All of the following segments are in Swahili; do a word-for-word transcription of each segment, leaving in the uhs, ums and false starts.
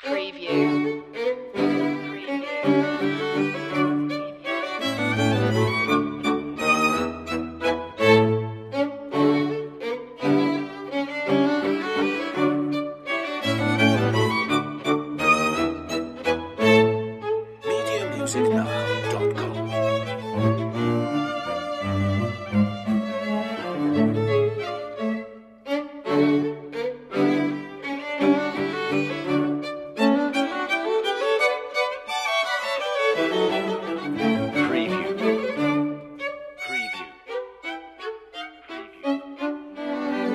Preview. media music now dot com. Preview. Preview. Preview.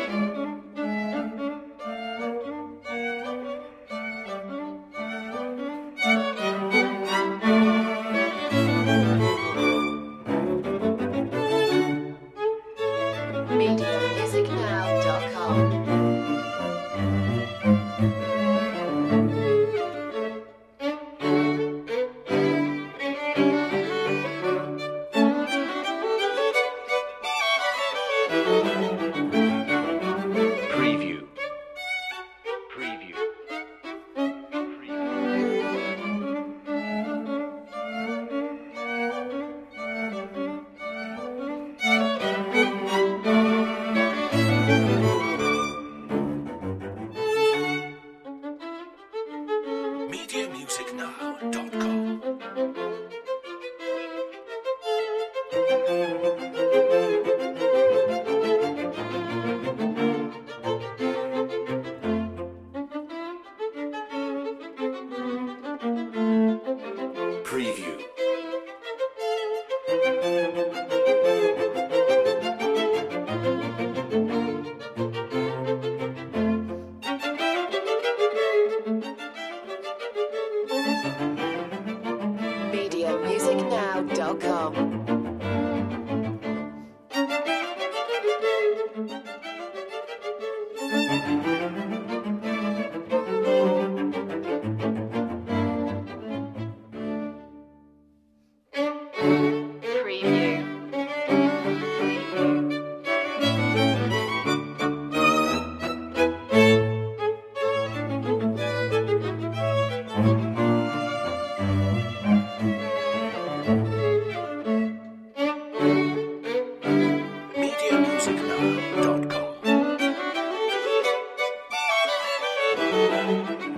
media music now dot com. Preview. Preview. media music now dot com. Preview. media music now dot com. Preview. media music now dot com.